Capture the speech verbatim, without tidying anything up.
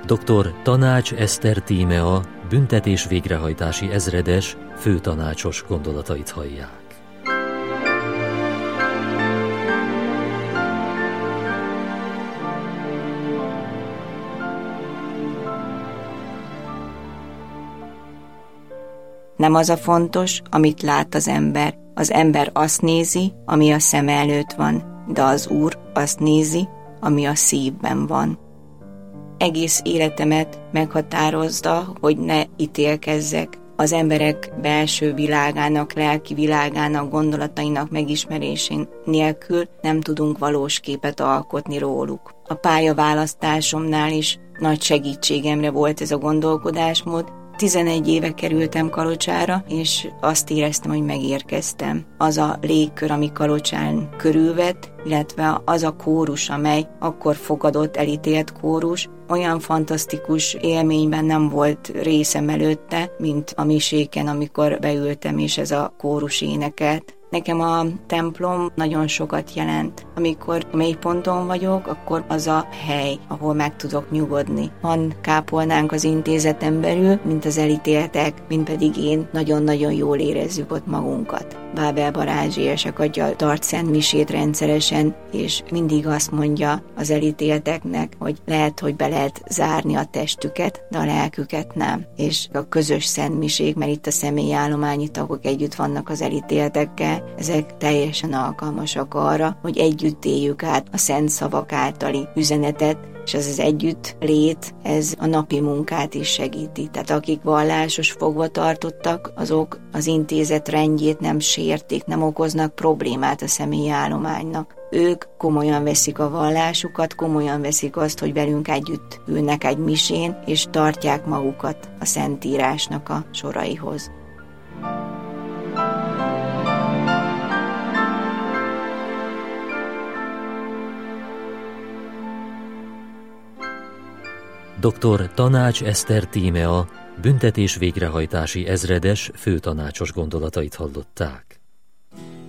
doktor Tanács Eszter Tímea, büntetés végrehajtási ezredes, főtanácsos gondolatait hallják. Nem az a fontos, amit lát az ember. Az ember azt nézi, ami a szem előtt van, de az Úr azt nézi, ami a szívben van. Egész életemet meghatározza, hogy ne ítélkezzek. Az emberek belső világának, lelki világának, gondolatainak megismerésén nélkül nem tudunk valós képet alkotni róluk. A pályaválasztásomnál is nagy segítségemre volt ez a gondolkodásmód. tizenegy éve kerültem Kalocsára, és azt éreztem, hogy megérkeztem. Az a légkör, ami Kalocsán körülvett, illetve az a kórus, amely akkor fogadott, elítélt kórus, olyan fantasztikus élményben nem volt részem előtte, mint a miséken, amikor beültem, és ez a kórus énekelt. Nekem a templom nagyon sokat jelent. Amikor mélyponton vagyok, akkor az a hely, ahol meg tudok nyugodni. Van kápolnánk az intézeten belül, mint az elítéltek, mint pedig én, nagyon-nagyon jól érezzük ott magunkat. Bábel Balázs érsek tart szent misét rendszeresen, és mindig azt mondja az elítélteknek, hogy lehet, hogy be lehet zárni a testüket, de a lelküket nem. És a közös szent misék, mert itt a személyállományi tagok együtt vannak az elítéltekkel, ezek teljesen alkalmasak arra, hogy együtt éljük át a szent szavak általi üzenetet, és ez az együtt lét, ez a napi munkát is segíti. Tehát akik vallásos fogva tartottak, azok az intézet rendjét nem sértik, nem okoznak problémát a személyi állománynak. Ők komolyan veszik a vallásukat, komolyan veszik azt, hogy velünk együtt ülnek egy misén, és tartják magukat a Szentírásnak a soraihoz. doktor Tanács Eszter Tímea, büntetés végrehajtási ezredes, főtanácsos gondolatait hallották.